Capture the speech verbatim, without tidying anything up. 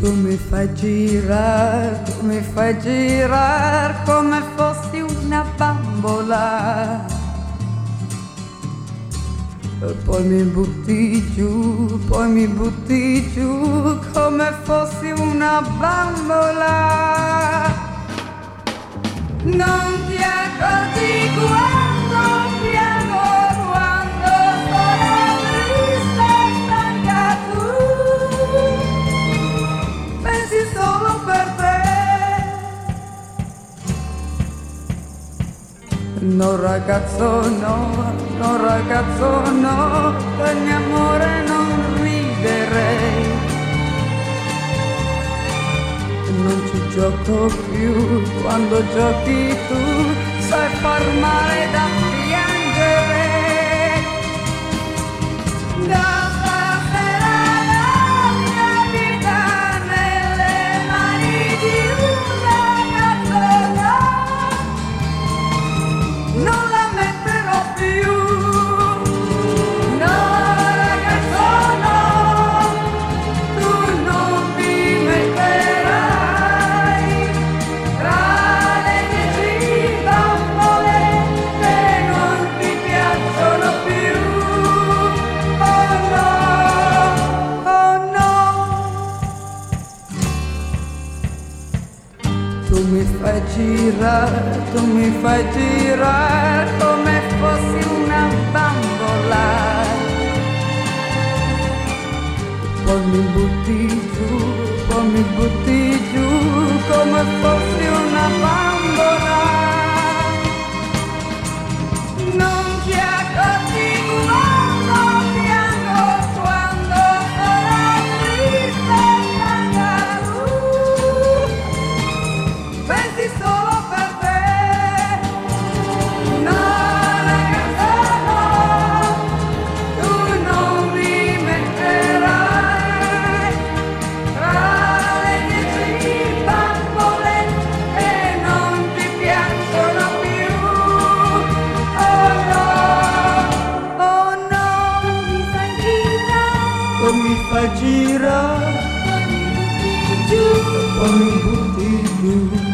Tu mi fai girare, tu mi fai girare come fossi una bambola. E poi mi butti giù, poi mi butti giù come fossi una bambola. Non ti accorgi quando piango, quando sono triste e stanca tu. Pensi solo per te. No ragazzo no, no ragazzo no, per mio amore non riderei. Non ci gioco più, quando giochi tu sai far male da piangere. Da stasera la mia vita nelle mani di un ragazzo no, non la metterò più. No ragazzo no, tu non mi metterai tra le dieci bambole che non ti piacciono più. Oh no, oh no. Tu mi fai girare, tu mi fai girare come fossi una bambola. Poi mi butti giù, poi mi butti giù come fossi una bambola. Non ti accorgi quando piango, quando sono triste e stanca tu. Pensi solo per te. No ragazzo no, tu non mi metterai tra le dieci bambole che non ti piacciono più. Oh no, oh no, mi fai girare, tu mi fai girare, poi mi butti giù, poi mi butti giù.